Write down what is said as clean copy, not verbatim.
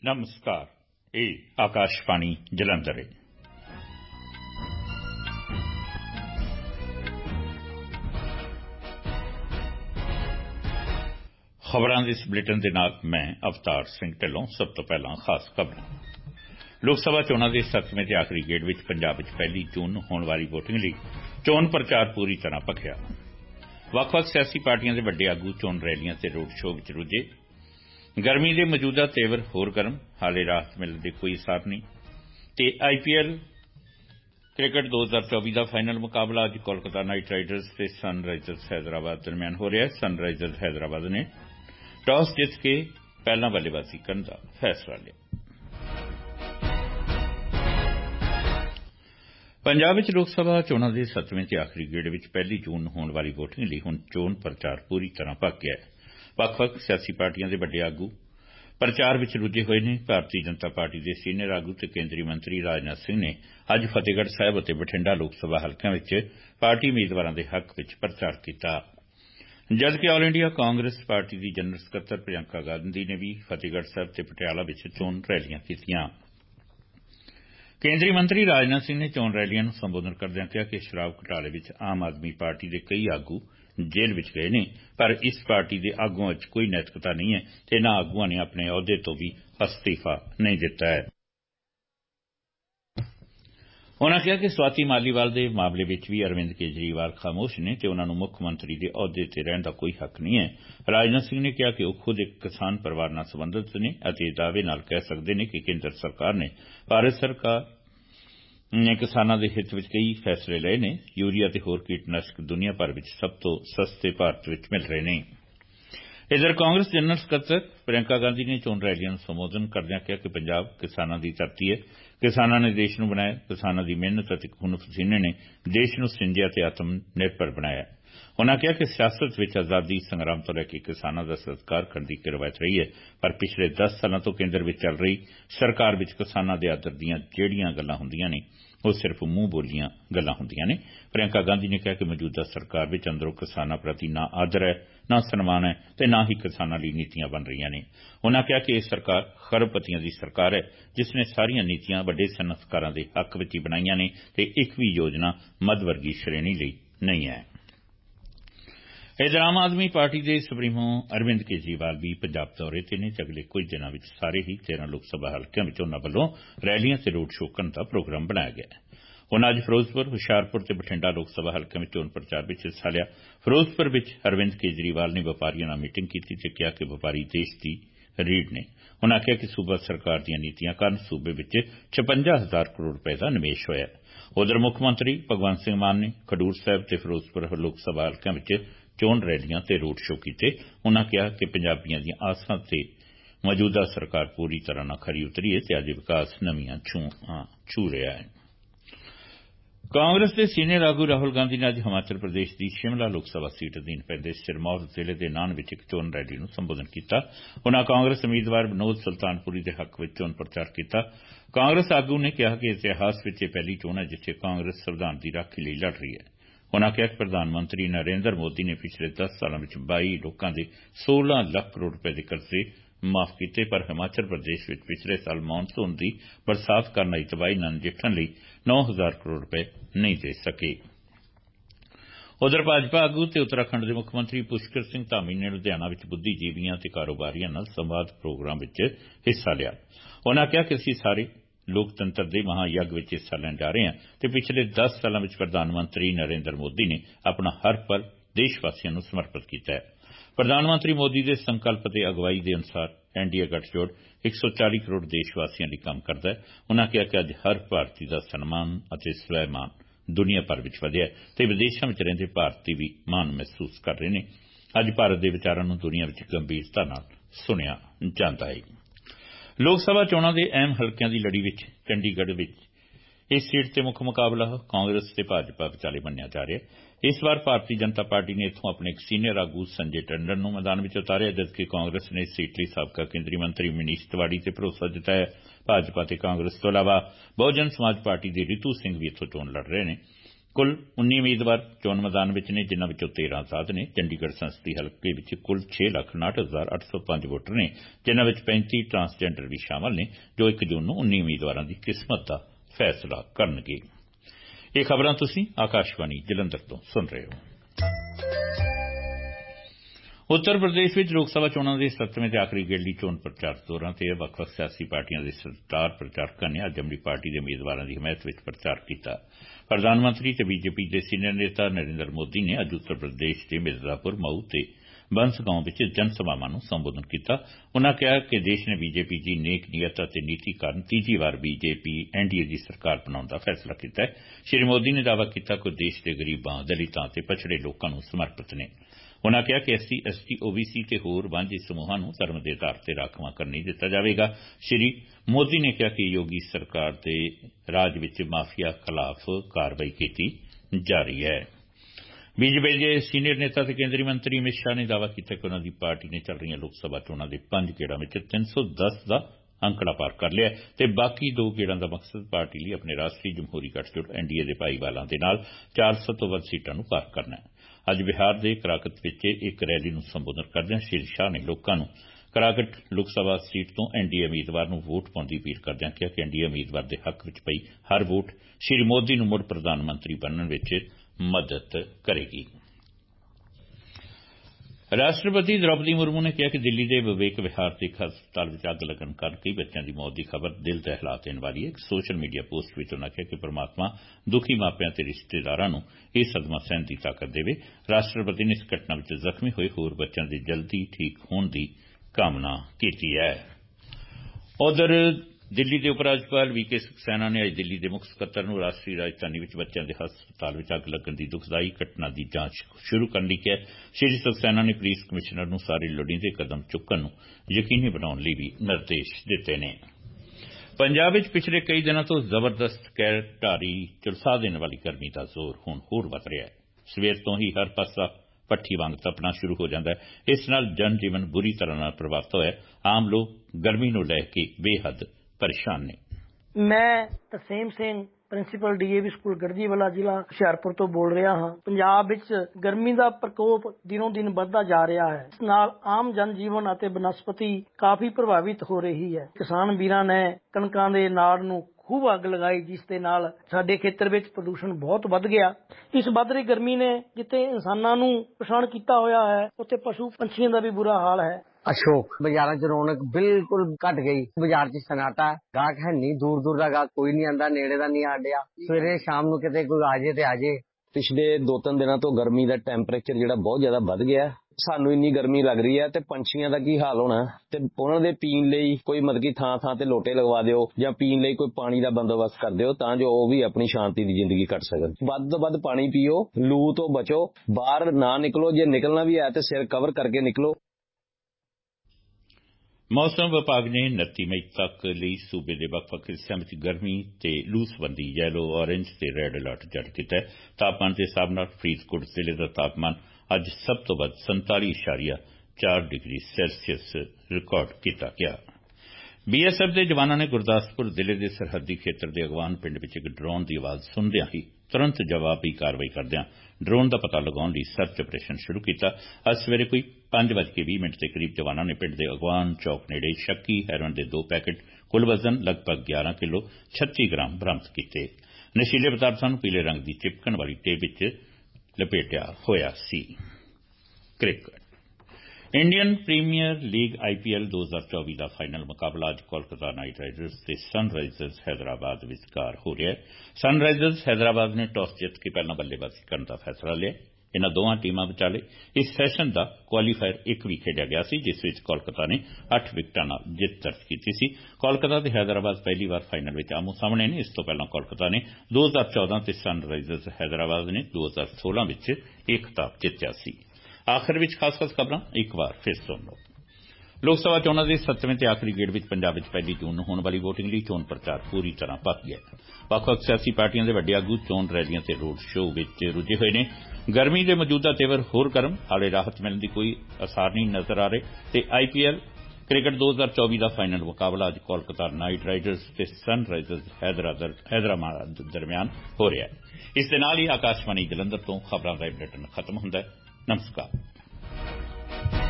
ਨਮਸਕਾਰ। ਇਹ ਆਕਾਸ਼ਵਾਣੀ ਜਲੰਧਰ ਹੈ। ਖਬਰਾਂ ਦੇ ਇਸ ਬੁਲੇਟਿਨ ਦੇ ਨਾਲ ਮੈਂ ਅਵਤਾਰ ਸਿੰਘ ਢਿੱਲੋਂ। ਸਭ ਤੋਂ ਪਹਿਲਾਂ ਖਾਸ ਖਬਰਾਂ। ਲੋਕ ਸਭਾ ਚੋਣਾਂ ਦੇ 7ਵੇਂ ਤੇ ਆਖਰੀ ਗੇੜ ਵਿੱਚ ਪੰਜਾਬ ਵਿੱਚ 1 ਜੂਨ ਨੂੰ ਹੋਣ ਵਾਲੀ ਵੋਟਿੰਗ ਲਈ ਚੋਣ ਪ੍ਰਚਾਰ ਪੂਰੀ ਤਰ੍ਹਾਂ ਭਖਿਆ। ਵੱਖ-ਵੱਖ ਸਿਆਸੀ ਪਾਰਟੀਆਂ ਦੇ ਵੱਡੇ ਆਗੂ ਚੋਣ ਰੈਲੀਆਂ ਤੇ ਰੋਡ ਸ਼ੋਅ ਵਿੱਚ ਰੁੱਝੇ। ਗਰਮੀ ਦੇ ਮੌਜੂਦਾ ਤੇਵਰ ਹੋਰ ਗਰਮ, ਹਾਲੇ ਰਾਹਤ ਮਿਲਣ ਦੇ ਕੋਈ ਅਸਾਰ ਨਹੀਂ। ਤੇ IPL ਕ੍ਰਿਕਟ 2024 ਦਾ ਫਾਈਨਲ ਮੁਕਾਬਲਾ ਅੱਜ ਕੋਲਕਾਤਾ ਨਾਈਟ ਰਾਈਡਰਜ਼ ਤੇ ਸਨਰਾਈਜ਼ਰਜ਼ ਹੈਦਰਾਬਾਦ ਦਰਮਿਆਨ ਹੋ ਰਿਹਾ ਹੈ। ਸਨਰਾਈਜ਼ਰਜ਼ ਹੈਦਰਾਬਾਦ ਨੇ ਟਾਸ ਜਿੱਤ ਕੇ ਪਹਿਲਾਂ ਬੱਲੇਬਾਜ਼ੀ ਕਰਨ ਦਾ ਫੈਸਲਾ ਲਿਆ। ਪੰਜਾਬ ਵਿੱਚ ਲੋਕ ਸਭਾ ਚੋਣਾਂ ਦੇ 7ਵੇਂ ਤੇ ਆਖਰੀ ਗੇੜ ਵਿੱਚ 1 ਜੂਨ ਨੂੰ ਹੋਣ ਵਾਲੀ ਵੋਟਿੰਗ ਲਈ ਹੁਣ ਚੋਣ ਪ੍ਰਚਾਰ ਪੂਰੀ ਤਰ੍ਹਾਂ ਭਖ ਗਿਆ ਹੈ। ਵੱਖ-ਵੱਖ ਸਿਆਸੀ ਪਾਰਟੀਆਂ ਦੇ ਵੱਡੇ ਆਗੂ ਪ੍ਰਚਾਰ ਵਿੱਚ ਰੁੱਝੇ ਹੋਏ ਨੇ। ਭਾਰਤੀ ਜਨਤਾ ਪਾਰਟੀ ਦੇ ਸੀਨੀਅਰ ਆਗੂ ਤੇ ਕੇਂਦਰੀ ਮੰਤਰੀ ਰਾਜਨਾਥ ਸਿੰਘ ਨੇ ਅੱਜ ਫਤਿਹਗੜ੍ਹ ਸਾਹਿਬ ਅਤੇ ਬਠਿੰਡਾ ਲੋਕ ਸਭਾ ਹਲਕਿਆਂ ਵਿੱਚ ਪਾਰਟੀ ਉਮੀਦਵਾਰਾਂ ਦੇ ਹੱਕ ਵਿੱਚ ਪ੍ਰਚਾਰ ਕੀਤਾ, ਜਦਕਿ ਆਲ ਇੰਡੀਆ ਕਾਂਗਰਸ ਪਾਰਟੀ ਦੀ ਜਨਰਲ ਸਕੱਤਰ ਪ੍ਰਿਅੰਕਾ ਗਾਂਧੀ ਨੇ ਵੀ ਫਤਿਹਗੜ੍ਹ ਸਾਹਿਬ ਤੇ ਪਟਿਆਲਾ ਵਿੱਚ ਚੋਣ ਰੈਲੀਆਂ ਕੀਤੀਆਂ। ਕੇਂਦਰੀ ਮੰਤਰੀ ਰਾਜਨਾਥ ਸਿੰਘ ਨੇ ਚੋਣ ਰੈਲੀਆਂ ਨੂੰ ਸੰਬੋਧਨ ਕਰਦਿਆਂ ਕਿਹਾ ਕਿ ਸ਼ਰਾਬ ਘੁਟਾਲੇ ਵਿੱਚ ਆਮ ਆਦਮੀ ਪਾਰਟੀ ਦੇ ਕਈ ਆਗੂ ਜੇਲ੍ਹ ਵਿੱਚ ਗਏ ਨੇ, ਪਰ ਇਸ ਪਾਰਟੀ ਦੇ ਆਗੂਆਂ ਵਿੱਚ ਕੋਈ ਨੈਤਿਕਤਾ ਨਹੀਂ ਹੈ ਤੇ ਇਨ੍ਹਾਂ ਆਗੂਆਂ ਨੇ ਆਪਣੇ ਅਹੁਦੇ ਤੋਂ ਵੀ ਅਸਤੀਫਾ ਨਹੀਂ ਦਿੱਤਾ ਹੈ। ਉਨ੍ਹਾਂ ਕਿਹਾ ਕਿ ਸਵਾਤੀ ਮਾਲੀਵਾਲ ਦੇ ਮਾਮਲੇ ਵਿੱਚ ਵੀ ਅਰਵਿੰਦ ਕੇਜਰੀਵਾਲ ਖਾਮੋਸ਼ ਨੇ ਤੇ ਉਨ੍ਹਾਂ ਨੂੰ ਮੁੱਖ ਮੰਤਰੀ ਦੇ ਅਹੁਦੇ ਤੇ ਰਹਿਣ ਦਾ ਕੋਈ ਹੱਕ ਨਹੀਂ ਹੈ। ਰਾਜਨਾਥ ਸਿੰਘ ਨੇ ਕਿਹਾ ਕਿ ਉਹ ਖੁਦ ਇੱਕ ਕਿਸਾਨ ਪਰਿਵਾਰ ਨਾਲ ਸਬੰਧਤ ਨੇ ਅਤੇ ਦਾਅਵੇ ਨਾਲ ਕਹਿ ਸਕਦੇ ਨੇ ਕਿ ਕੇਂਦਰ ਸਰਕਾਰ ਨੇ ਭਾਰਤ ਸਰਕਾਰ ਨੇ ਕਿਸਾਨਾਂ ਦੇ ਹਿੱਤ ਵਿੱਚ ਕਈ ਫੈਸਲੇ ਲਏ ਨੇ। ਯੂਰੀਆ ਤੇ ਹੋਰ ਕੀਟਨਾਸ਼ਕ ਦੁਨੀਆ ਭਰ ਵਿੱਚ ਸਭ ਤੋਂ ਸਸਤੇ ਭਾਰਤ ਵਿੱਚ ਮਿਲ ਰਹੇ ਨੇ। ਇਧਰ ਕਾਂਗਰਸ ਜਨਰਲ ਸਕੱਤਰ ਪ੍ਰਿਅੰਕਾ ਗਾਂਧੀ ਨੇ ਚੋਣ ਰੈਲੀਆਂ ਨੂੰ ਸੰਬੋਧਨ ਕਰਦਿਆਂ ਕਿਹਾ ਕਿ ਪੰਜਾਬ ਕਿਸਾਨਾਂ ਦੀ ਧਰਤੀ ਹੈ। ਕਿਸਾਨਾਂ ਨੇ ਦੇਸ਼ ਨੂੰ ਬਣਾਇਆ। ਕਿਸਾਨਾਂ ਦੀ ਮਿਹਨਤ ਅਤੇ ਖੂਨ ਪਸੀਨੇ ਨੇ ਦੇਸ਼ ਨੂੰ ਸਿੰਜਿਆ ਤੇ ਆਤਮ ਨਿਰਭਰ ਬਣਾਇਆ। ਉਨ੍ਹਾਂ ਕਿਹਾ ਕਿ ਸਿਆਸਤ ਵਿੱਚ ਆਜ਼ਾਦੀ ਸੰਗਰਾਮ ਤੋਂ ਲੈ ਕੇ ਕਿਸਾਨਾਂ ਦਾ ਸਤਿਕਾਰ ਕਰਨ ਦੀ ਰਵਾਇਤ ਰਹੀ ਹੈ, ਪਰ ਪਿਛਲੇ 10 ਸਾਲਾਂ ਤੋਂ ਕੇਂਦਰ ਵਿੱਚ ਚੱਲ ਰਹੀ ਸਰਕਾਰ ਵਿੱਚ ਕਿਸਾਨਾਂ ਦੇ ਆਦਰ ਦੀਆਂ ਜਿਹੜੀਆਂ ਗੱਲਾਂ ਹੁੰਦੀਆਂ ਨੇ ਉਹ ਸਿਰਫ ਮੂੰਹ ਬੋਲੀਆਂ ਗੱਲਾਂ ਹੁੰਦੀਆਂ ਨੇ। ਪ੍ਰਿਅੰਕਾ ਗਾਂਧੀ ਨੇ ਕਿਹਾ ਕਿ ਮੌਜੂਦਾ ਸਰਕਾਰ ਵਿੱਚ ਅੰਦਰੋਂ ਕਿਸਾਨਾਂ ਪ੍ਰਤੀ ਨਾ ਆਦਰ ਹੈ, ਨਾ ਸਨਮਾਨ ਹੈ ਤੇ ਨਾ ਹੀ ਕਿਸਾਨਾਂ ਲਈ ਨੀਤੀਆਂ ਬਣ ਰਹੀਆਂ ਨੇ। ਉਨ੍ਹਾਂ ਕਿਹਾ ਕਿ ਇਹ ਸਰਕਾਰ ਖਰਬਪਤੀਆਂ ਦੀ ਸਰਕਾਰ ਹੈ, ਜਿਸ ਨੇ ਸਾਰੀਆਂ ਨੀਤੀਆਂ ਵੱਡੇ ਸਨਅਤਕਾਰਾਂ ਦੇ ਹੱਕ ਵਿੱਚ ਹੀ ਬਣਾਈਆਂ ਨੇ ਤੇ ਇੱਕ ਵੀ ਯੋਜਨਾ ਮੱਧ ਵਰਗੀ ਸ਼੍ਰੇਣੀ ਲਈ ਨਹੀਂ ਹੈ। ਇਧਰ ਆਮ ਆਦਮੀ ਪਾਰਟੀ ਦੇ ਸੁਪਰੀਮੋ ਅਰਵਿੰਦ ਕੇਜਰੀਵਾਲ ਵੀ ਪੰਜਾਬ ਦੌਰੇ ਤੇ ਨੇ। ਅਗਲੇ ਕੁਝ ਦਿਨਾਂ ਵਿੱਚ ਸਾਰੇ ਹੀ 13 ਲੋਕ ਸਭਾ ਹਲਕਿਆਂ ਵਿੱਚ ਉਨ੍ਹਾਂ ਵੱਲੋਂ ਰੈਲੀਆਂ ਤੇ ਰੋਡ ਸ਼ੋਅ ਕਰਨ ਦਾ ਪ੍ਰੋਗਰਾਮ ਬਣਾਇਆ ਗਿਆ ਹੈ। ਉਨ੍ਹਾਂ ਅੱਜ ਫਿਰੋਜ਼ਪੁਰ, ਹੁਸ਼ਿਆਰਪੁਰ ਤੇ ਬਠਿੰਡਾ ਲੋਕ ਸਭਾ ਹਲਕਿਆਂ ਵਿੱਚ ਚੋਣ ਪ੍ਰਚਾਰ ਵਿੱਚ ਹਿੱਸਾ ਲਿਆ। ਫਿਰੋਜ਼ਪੁਰ ਵਿੱਚ ਅਰਵਿੰਦ ਕੇਜਰੀਵਾਲ ਨੇ ਵਪਾਰੀਆਂ ਨਾਲ ਮੀਟਿੰਗ ਕੀਤੀ ਤੇ ਕਿਹਾ ਕਿ ਵਪਾਰੀ ਦੇਸ਼ ਦੀ ਰੀੜ੍ਹ ਨੇ। ਉਨ੍ਹਾਂ ਕਿਹਾ ਕਿ ਸੂਬਾ ਸਰਕਾਰ ਦੀਆਂ ਨੀਤੀਆਂ ਕਾਰਨ ਸੂਬੇ ਵਿੱਚ 56,000 ਕਰੋੜ ਰੁਪਏ ਦਾ ਨਿਵੇਸ਼ ਹੋਇਆ। ਉਧਰ ਮੁੱਖ ਮੰਤਰੀ ਭਗਵੰਤ ਸਿੰਘ ਮਾਨ ਨੇ ਖਡੂਰ ਸਾਹਿਬ ਤੇ ਫਿਰੋਜ਼ਪੁਰ ਲੋਕ ਸਭਾ ਹਲਕਿਆਂ ਵਿੱਚ ਚੋਣ ਰੈਲੀਆਂ ਤੇ ਰੋਡ ਸ਼ੋਅ ਕੀਤੇ। ਉਨ੍ਹਾਂ ਕਿਹਾ ਕਿ ਪੰਜਾਬੀਆਂ ਦੀਆਂ ਆਸਾਂ ਤੇ ਮੌਜੂਦਾ ਸਰਕਾਰ ਪੂਰੀ ਤਰ੍ਹਾਂ ਨਾਲ ਖਰੀ ਉਤਰੀ ਹੈ ਤੇ ਅੱਜ ਵਿਕਾਸ ਨਵੀਆਂ ਛੂਹ ਰਿਹਾ ਹੈ। ਕਾਂਗਰਸ ਦੇ ਸੀਨੀਅਰ ਆਗੂ ਰਾਹੁਲ ਗਾਂਧੀ ਨੇ ਅੱਜ ਹਿਮਾਚਲ ਪ੍ਰਦੇਸ਼ ਦੀ ਸ਼ਿਮਲਾ ਲੋਕ ਸਭਾ ਸੀਟ ਅਧੀਨ ਪੈਂਦੇ ਸਿਰਮੌਰ ਜ਼ਿਲ੍ਹੇ ਦੇ ਨਾਨ ਵਿੱਚ ਇੱਕ ਚੋਣ ਰੈਲੀ ਨੂੰ ਸੰਬੋਧਨ ਕੀਤਾ। ਉਨ੍ਹਾਂ ਕਾਂਗਰਸ ਉਮੀਦਵਾਰ ਵਿਨੋਦ ਸੁਲਤਾਨਪੁਰੀ ਦੇ ਹੱਕ ਵਿੱਚ ਚੋਣ ਪ੍ਰਚਾਰ ਕੀਤਾ। ਕਾਂਗਰਸ ਆਗੂ ਨੇ ਕਿਹਾ ਕਿ ਇਤਿਹਾਸ ਵਿੱਚ ਇਹ ਪਹਿਲੀ ਚੋਣ ਹੈ ਜਿੱਥੇ ਕਾਂਗਰਸ ਸੰਵਿਧਾਨ ਦੀ ਰਾਖੀ ਲਈ ਲੜ ਰਹੀ ਹੈ। ਉਨ੍ਹਾਂ ਕਿਹਾ ਕਿ ਪ੍ਰਧਾਨ ਮੰਤਰੀ ਨਰਿੰਦਰ ਮੋਦੀ ਨੇ ਪਿਛਲੇ 10 ਸਾਲਾਂ ਵਿੱਚ 22 ਲੋਕਾਂ ਦੇ 16 ਲੱਖ ਕਰੋੜ ਰੁਪਏ ਦੇ ਕਰਜ਼ੇ ਮਾਫ ਕੀਤੇ, ਪਰ ਹਿਮਾਚਲ ਪ੍ਰਦੇਸ਼ ਵਿੱਚ ਪਿਛਲੇ ਸਾਲ ਮੌਨਸੂਨ ਦੀ ਬਰਸਾਤ ਕਾਰਨ ਆਈ ਤਬਾਹੀ ਨਾਲ ਨਜਿੱਠਣ ਲਈ 9,000 ਕਰੋੜ ਰੁਪਏ ਨਹੀਂ ਦੇ ਸਕੇ। ਉਧਰ ਭਾਜਪਾ ਆਗੂ ਤੇ ਉੱਤਰਾਖੰਡ ਦੇ ਮੁੱਖ ਮੰਤਰੀ ਪੁਸ਼ਕਰ ਸਿੰਘ ਧਾਮੀ ਨੇ ਲੁਧਿਆਣਾ ਵਿੱਚ ਬੁੱਧੀਜੀਵੀਆਂ ਤੇ ਕਾਰੋਬਾਰੀਆਂ ਨਾਲ ਸੰਵਾਦ ਪ੍ਰੋਗਰਾਮ ਵਿੱਚ ਹਿੱਸਾ ਲਿਆ। ਉਨ੍ਹਾਂ ਕਿਹਾ ਕਿ ਅਸੀਂ ਸਾਰੇ ਲੋਕਤੰਤਰ ਦੇ ਮਹਾਯੱਗ ਵਿੱਚ ਹਿੱਸਾ ਲੈਣ ਜਾ ਰਹੇ ਹਾਂ ਤੇ ਪਿਛਲੇ 10 ਸਾਲਾਂ ਵਿੱਚ ਪ੍ਰਧਾਨ ਮੰਤਰੀ ਨਰਿੰਦਰ ਮੋਦੀ ਨੇ ਆਪਣਾ ਹਰ ਪਲ ਦੇਸ਼ ਵਾਸੀਆਂ ਨੂੰ ਸਮਰਪਿਤ ਕੀਤਾ ਹੈ। ਪ੍ਰਧਾਨ ਮੰਤਰੀ ਮੋਦੀ ਦੇ ਸੰਕਲਪ ਤੇ ਅਗਵਾਈ ਦੇ ਅਨੁਸਾਰ ਐਨਡੀਏ ਗੱਠਜੋੜ 140 ਕਰੋੜ ਦੇਸ਼ ਵਾਸੀਆਂ ਲਈ ਕੰਮ ਕਰਦਾ ਹੈ। ਉਨ੍ਹਾਂ ਕਿਹਾ ਕਿ ਅੱਜ ਹਰ ਭਾਰਤੀ ਦਾ ਸਨਮਾਨ ਅਤੇ ਸਵੈਮਾਨ ਦੁਨੀਆ ਭਰ ਵਿੱਚ ਵਧਿਆ ਤੇ ਵਿਦੇਸ਼ਾਂ ਵਿੱਚ ਰਹਿੰਦੇ ਭਾਰਤੀ ਵੀ ਮਾਣ ਮਹਿਸੂਸ ਕਰ ਰਹੇ ਨੇ। ਅੱਜ ਭਾਰਤ ਦੇ ਵਿਚਾਰਾਂ ਨੂੰ ਦੁਨੀਆ ਵਿੱਚ ਗੰਭੀਰਤਾ ਨਾਲ ਸੁਣਿਆ ਜਾਂਦਾ ਹੈ। ਲੋਕ ਸਭਾ ਚੋਣਾਂ ਦੇ ਅਹਿਮ ਹਲਕਿਆਂ ਦੀ ਲੜੀ ਵਿੱਚ ਚੰਡੀਗੜ੍ਹ ਵਿੱਚ ਇਸ ਸੀਟ ਤੇ ਮੁੱਖ ਮੁਕਾਬਲਾ ਕਾਂਗਰਸ ਤੇ ਭਾਜਪਾ ਵਿਚਾਲੇ ਮੰਨਿਆ ਜਾ ਰਿਹਾ ਹੈ। ਇਸ ਵਾਰ ਭਾਰਤੀ ਜਨਤਾ ਪਾਰਟੀ ਨੇ ਇੱਥੋਂ ਆਪਣੇ ਇੱਕ ਸੀਨੀਅਰ ਆਗੂ ਸੰਜੇ ਟੰਡਨ ਨੂੰ ਮੈਦਾਨ ਵਿੱਚ ਉਤਾਰਿਆ, ਜਦਕਿ ਕਾਂਗਰਸ ਨੇ ਇਸ ਸੀਟ ਲਈ ਸਾਬਕਾ ਕੇਂਦਰੀ ਮੰਤਰੀ ਮਨੀਸ਼ ਤਿਵਾੜੀ ਤੇ ਭਰੋਸਾ ਜਤਾਇਆ। ਭਾਜਪਾ ਤੇ ਕਾਂਗਰਸ ਤੋਂ ਇਲਾਵਾ ਬਹੁਜਨ ਸਮਾਜ ਪਾਰਟੀ ਦੇ ਰਿਤੂ ਸਿੰਘ ਵੀ ਇੱਥੋਂ ਚੋਣ ਲੜ ਰਹੇ ਨੇ। कुल 19 उम्मीदवार चोण मैदान विच ने, जिन्हां विचों 13 आजाद ने। चंडीगढ़ संसदी हलके विच कुल 6,59,805 वोटर ने, जिन्हां विच 35 ट्रांसजेंडर भी शामिल ने, जो 1 जून नूं 19 उम्मीदवारां दी किस्मत दा फैसला करनगे। ਇਹ ਖਬਰਾਂ ਤੁਸੀਂ ਆਕਾਸ਼ਵਾਣੀ ਜਲੰਧਰ ਤੋਂ ਸੁਣ ਰਹੇ ਹੋ। उत्तर प्रदेश में लोकसभा चोणों के 7वें ते आखिरी गेड़ ਲਈ चोण प्रचार दौरान ते ਵੱਖ-ਵੱਖ सियासी पार्टियां के स्टार प्रचारकों ने अज अपनी पार्टी के उम्मीदवारों की हिमायत में प्रचार किया। प्रधानमंत्री ते बीजेपी के सीनियर नेता नरेंद्र मोदी ने अज उत्तर प्रदेश के मिर्जापुर, मऊ ते बंसगांव में जनसभावां नूं संबोधन किया। उन्होंने कहा कि देश ने बीजेपी की नेक नीयत और नीति कारण तीजी बार बीजेपी एनडीए की सरकार बनाने का फैसला किया है। श्री मोदी ने दावा किया कि देश के गरीबां, दलितां ते पछड़े लोगों को समर्पित ने। उन्होंने कहा कि एससी, एसटी, ओबीसी ते होर वांझे समूहों को धर्म के आधार पर राखवा कर नहीं दिता जाएगा। श्री मोदी ने कहा कि योगी सरकार के राज में माफिया खिलाफ कार्रवाई की जा रही है। बीजेपी के सीनियर नेता ते केंद्रीय मंत्री अमित शाह ने दावा किया कि उन्होंने पार्टी ने चल रही लोकसभा चोणों के 5 गेड़ों में 310 का अंकड़ा पार कर लिया ते बाकी 2 गेड़ों का मकसद पार्टी लिए अपने राष्ट्रीय जमहूरी गठजोड़ एनडीए के भाईवालों के नाल 400 तो वध सीटां नूं पार करना है। अज बिहार के कराकत विच एक रैली नूं संबोधन करदे श्री शाह ने लोकां नूं कराकट लोकसभा सीट तो एनडीए उम्मीदवार नूं वोट पाउण दी अपील करदे कहा कि एनडीए उम्मीदवार के हक विच पई हर वोट श्री मोदी नूं मुड़ प्रधानमंत्री बनने विच मदद करेगी। राष्ट्रपति द्रौपदी मुर्मू ने कहा कि दिल्ली के विवेक विहार के एक हस्पताल में अग लगन कारण कई बच्चों की मौत की खबर दिल दहला देने वाली है। एक सोशल मीडिया पोस्ट में उन्होंने कहा कि परमात्मा दुखी मापियां ते रिश्तेदारां नूं यह सदमा सहन की ताकत देवे। राष्ट्रपति ने इस घटना में जख्मी हुए होर बच्चों के जल्दी ठीक होने की कामना की है। उधर दिल्ली के उपराज्यपाल वीके सक्सेना ने अज दिल्ली के मुख सकत्तर नूं राष्ट्रीय राजधानी में बच्चों के हस्पताल में अग लगन की दुखदाई घटना की जांच शुरू करने की है। श्री सक्सेना ने पुलिस कमिश्नर नूं सारे लोड़ींदे कदम चुकण नूं यकीनी बनाउण लई भी निर्देश दिते ने। पंजाब विच पिछले कई दिनों तो जबरदस्त कहर ढारी झुलसा देने वाली गर्मी का जोर हुण होर वध रहा है। सवेर तो ही हर पासा भट्ठी वांग तपना शुरू हो जाता है। इस नाल जनजीवन बुरी तरह नाल प्रभावित होया। आम लोग गर्मी नूं लैके बेहद परेशान ने। मैं Tarsem Singh principal DAV school Garhjiwala जिला हुशियारपुर तो बोल रहा हाँ। पंजाब विच गर्मी का प्रकोप दिनों दिन बढ़ता जा रहा है। इस नाल आम जनजीवन और बनस्पति काफी प्रभावित हो रही है। किसान वीरां ने कणकां दे नाड़ नूं खूब अग लगाई, जिस दे नाल साडे खेतर विच प्रदूषण बहुत वध गया। इस वध रही गर्मी ने जिथे इंसानां नूं परेशान कीता होया है, उत्थे पशु पंछियों का भी बुरा हाल है। अशोक बाजारां च रौनक बिल्कुल घट गई। बाजार च सन्नाटा, गाहक है नहीं, दूर दूर का गाहक कोई नहीं आंदा, नेड़े का नहीं आड़िया। सवेरे शाम नूं किते कोई आ जे ते आ जे। पिछले 2-3 दिनों तो गर्मी का टैंपरेचर जिहड़ा बहुत ज्यादा वध गया। ਸਾਨੂੰ ਇੰਨੀ ਗਰਮੀ ਲੱਗ ਰਹੀ ਹੈ ਤੇ ਪੰਛੀਆਂ ਦਾ ਕੀ ਹਾਲ ਹੋਣਾ ਤੇ ਉਹਨਾਂ ਦੇ ਪੀਣ ਲਈ ਕੋਈ ਮਤਲਬ ਕਿ ਥਾਂ ਤੇ ਲੋਟੇ ਲਗਵਾ ਦਿਓ ਜਾਂ ਪੀਣ ਲਈ ਕੋਈ ਪਾਣੀ ਦਾ ਬੰਦੋਬਸਤ ਕਰ ਦਿਓ ਤਾਂ ਜੋ ਉਹ ਵੀ ਆਪਣੀ ਸ਼ਾਂਤੀ ਦੀ ਜ਼ਿੰਦਗੀ ਕੱਟ ਸਕਣ। ਵੱਧ ਤੋਂ ਵੱਧ ਪਾਣੀ ਪੀਓ, ਲੂ ਤੋਂ ਬਚੋ, ਬਾਹਰ ਨਾ ਨਿਕਲੋ, ਜੇ ਨਿਕਲਣਾ ਵੀ ਹੈ ਤੇ ਸਿਰ ਕਵਰ ਕਰਕੇ ਨਿਕਲੋ। मौसम विभाग ने 29 मई तक लिए सूबे के ਵੱਖ-ਵੱਖ हिस्सों में गर्मी ते लू संबंधी येलो, ऑरेंज ते रेड अलर्ट जारी किया है। तापमान के हिसाब नाल फरीदकोट जिले का तापमान अज सब तो वध 47.4 डिग्री सैल्सियस रिकॉर्ड किया गया। बीएसएफ के जवानों ने गुरदासपुर जिले के सरहदी खेत्र के अगवान पिंड में एक ड्रोन की आवाज सुनद्या ही तुरंत जवाबी कार्रवाई करद्या ड्रोन का पता लगाने सर्च ऑपरेशन शुरू किया। अज सवेरे कोई 5:20 के करीब जवानों ने पिंड के अगवान चौक नेड़े शक्की हैरोइन के 2 पैकेट कुल वजन लगभग 11 किलो 36 ग्राम बरामद किए। नशीले पदार्थों को पीले रंग की चिपकण वाली टेप विच लपेटिया होया सी। Cricket Indian Premier League IPL 2024 का फाइनल मुकाबला अज कोलकाता नाइट राइडर्स ते सनराइजर्स हैदराबाद विचकार हो रहा है। सनराइजर्स हैदराबाद ने टॉस जीत के पहला बल्लेबाजी करने का फैसला लिया। इन्हां दोवां टीमां विचाले इस सैशन का क्वालीफायर 1 भी खेडिया गया सी, जिस विच कोलकाता ने 8 विकटां नाल जित दर्ज की सी। कोलकाता ते हैदराबाद पहली बार फाइनल में आमो सामने ने। इस तो पहला कोलकाता ने 2014 ते सनराइजर्स हैदराबाद ने 2016 में एक खिताब जीतिया सी। आखिर में खास खबरां एक बार फिर सुन लो। लोकसभा चोणों के 7वें ते आखिरी गेड़ में पंजाब में 1 जून होने वाली वोटिंग लिए चोण प्रचार पूरी तरह भख गया। ਵੱਖ-ਵੱਖ सियासी पार्टियां के वड्डे आगू चोण रैलियां ते रोड शो में रुझे हुए हैं। गर्मी के मौजूदा तेवर होर गर्म, हाले राहत मिलने की कोई आसार नहीं नजर आ रहे। आईपीएल क्रिकेट 2024 का फाइनल मुकाबला अज कोलकाता नाइट राइडर्स ते सनराइजर्स हैदराबाद दरमियान हो रहा है। इस दे नाल ही आकाशवाणी जलंधर तो खबरां दा बुलेटिन खत्म हुंदा है। नमस्कार।